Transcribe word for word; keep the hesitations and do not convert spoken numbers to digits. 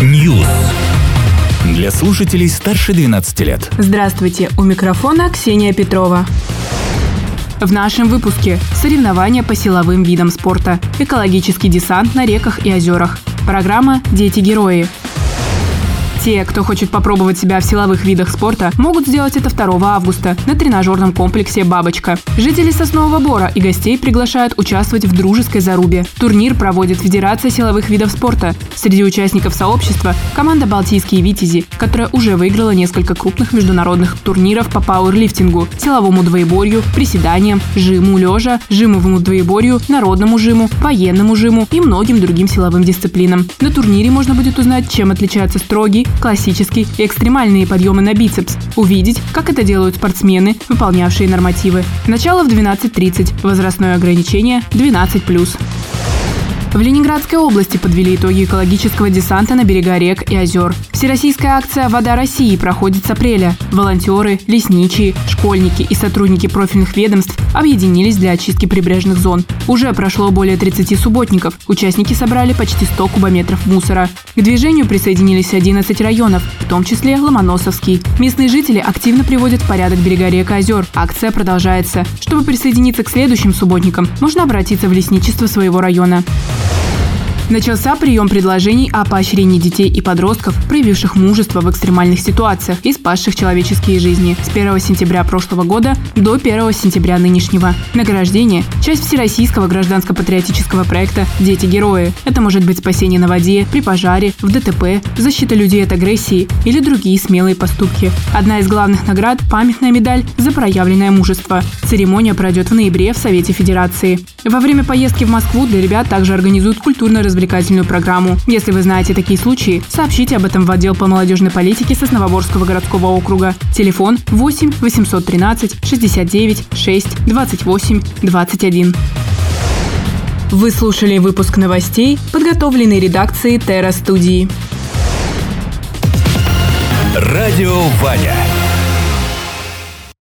News. Для слушателей старше двенадцати лет. Здравствуйте, у микрофона Ксения Петрова. В нашем выпуске соревнования по силовым видам спорта, экологический десант на реках и озерах, программа «Дети-герои». Те, кто хочет попробовать себя в силовых видах спорта, могут сделать это второго августа на тренажерном комплексе «Бабочка». Жители Соснового Бора и гостей приглашают участвовать в дружеской зарубе. Турнир проводит Федерация силовых видов спорта. Среди участников сообщества – команда «Балтийские Витязи», которая уже выиграла несколько крупных международных турниров по пауэрлифтингу, силовому двоеборью, приседаниям, жиму лежа, жимовому двоеборью, народному жиму, военному жиму и многим другим силовым дисциплинам. На турнире можно будет узнать, чем отличаются строгий, классический и экстремальные подъемы на бицепс, увидеть, как это делают спортсмены, выполнявшие нормативы. Начало в двенадцать тридцать, возрастное ограничение двенадцать плюс. В Ленинградской области подвели итоги экологического десанта на берега рек и озер. Всероссийская акция «Вода России» проходит с апреля. Волонтеры, лесничие, школьники и сотрудники профильных ведомств объединились для очистки прибрежных зон. Уже прошло более тридцати субботников. Участники собрали почти сто кубометров мусора. К движению присоединились одиннадцать районов, в том числе Ломоносовский. Местные жители активно приводят в порядок берега рек и озер. Акция продолжается. Чтобы присоединиться к следующим субботникам, можно обратиться в лесничество своего района. Начался прием предложений о поощрении детей и подростков, проявивших мужество в экстремальных ситуациях и спасших человеческие жизни с первого сентября прошлого года до первого сентября нынешнего. Награждение – часть всероссийского гражданско-патриотического проекта «Дети-герои». Это может быть спасение на воде, при пожаре, в ДТП, защита людей от агрессии или другие смелые поступки. Одна из главных наград – памятная медаль за проявленное мужество. Церемония пройдет в ноябре в Совете Федерации. Во время поездки в Москву для ребят также организуют культурно-развлекательную развлекательную программу. Если вы знаете такие случаи, сообщите об этом в отдел по молодежной политике Сосновоборского городского округа. Телефон восемь восемьсот тринадцать шестьдесят девять шесть двадцать восемь двадцать один. Вы слушали выпуск новостей, подготовленный редакцией Терра Студии. Радио Ваня.